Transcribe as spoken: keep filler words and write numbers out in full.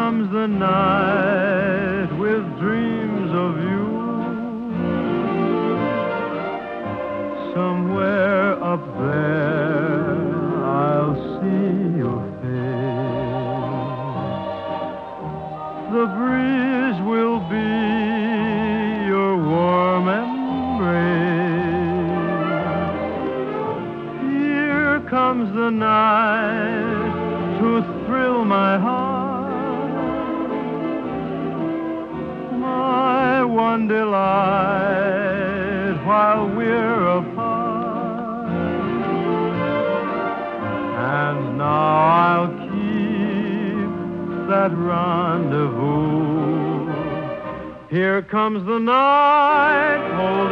comes the night with dreams of you. Somewhere up there I'll see your face. The breeze will be your warm embrace. Here comes the night to thrill my heart, my one delight while we're apart. And now I'll keep that rendezvous. Here comes the night, hold